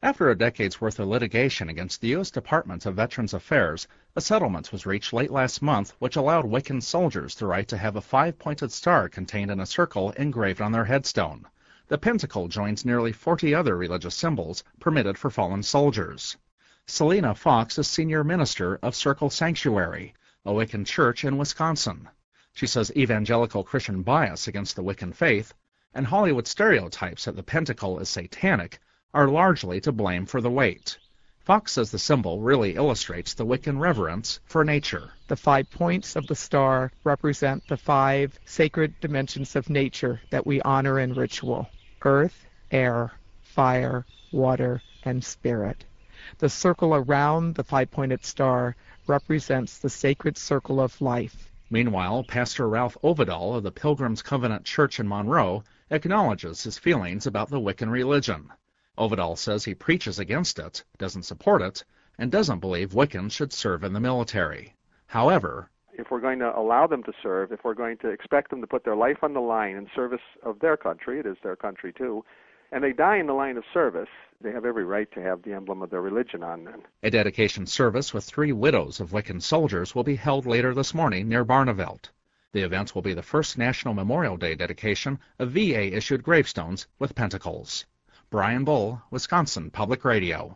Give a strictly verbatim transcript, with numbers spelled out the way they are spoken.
After a decade's worth of litigation against the U S Department of Veterans Affairs, a settlement was reached late last month which allowed Wiccan soldiers the right to have a five-pointed star contained in a circle engraved on their headstone. The pentacle joins nearly forty other religious symbols permitted for fallen soldiers. Selena Fox is senior minister of Circle Sanctuary, a Wiccan church in Wisconsin. She says evangelical Christian bias against the Wiccan faith and Hollywood stereotypes that the pentacle is satanic are largely to blame for the weight. Fox says the symbol really illustrates the Wiccan reverence for nature. The five points of the star represent the five sacred dimensions of nature that we honor in ritual: earth, air, fire, water, and spirit. The circle around the five-pointed star represents the sacred circle of life. Meanwhile, Pastor Ralph Ovidal of the Pilgrim's Covenant Church in Monroe acknowledges his feelings about the Wiccan religion. Ovidal says he preaches against it, doesn't support it, and doesn't believe Wiccans should serve in the military. However, if we're going to allow them to serve, if we're going to expect them to put their life on the line in service of their country, it is their country too, and they die in the line of service, they have every right to have the emblem of their religion on them. A dedication service with three widows of Wiccan soldiers will be held later this morning near Barneveld. The event will be the first National Memorial Day dedication of V A-issued gravestones with pentacles. Brian Bull, Wisconsin Public Radio.